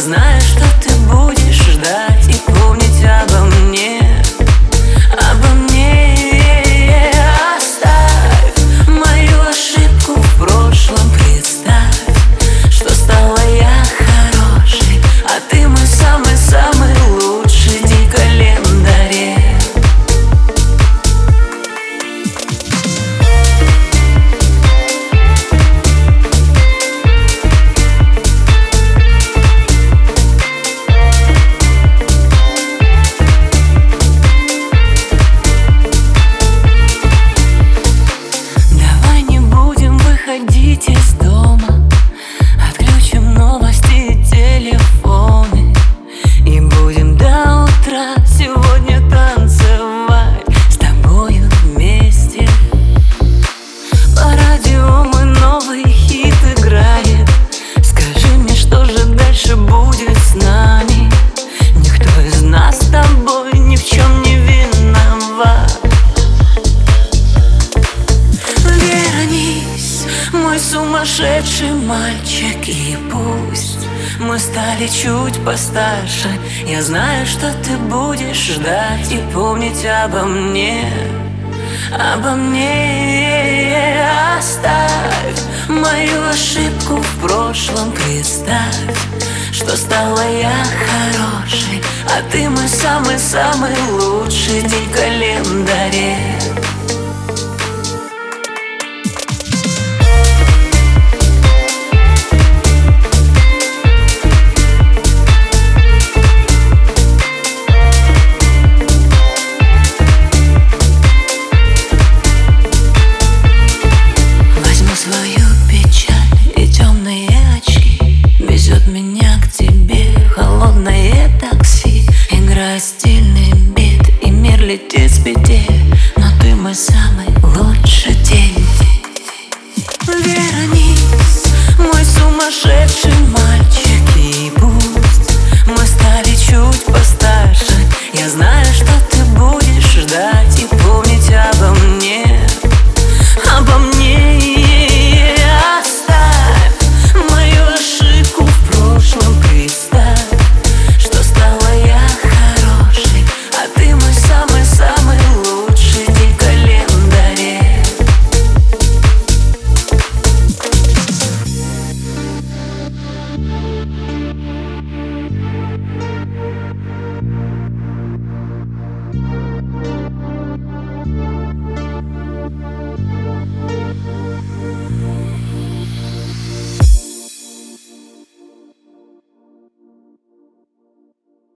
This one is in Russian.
знаю, что ты будешь ждать и помнить обо мне, обо мне. Оставь мою ошибку в прошлом, представь, что стала я хорошей, а ты мой самый-самый лучший день в календаре. Выходить из дома, отключим новости и телефоны, и будем до утра сегодня танцевать с тобою вместе. По радио мой новый хит играет. Скажи мне, что же дальше будет с нами? Никто из нас с тобой ни в чем не виноват. Мой сумасшедший мальчик, и пусть мы стали чуть постарше, я знаю, что ты будешь ждать и помнить обо мне, обо мне. Оставь мою ошибку в прошлом, представь, что стала я хорошей, а ты мой самый-самый лучший день в календаре.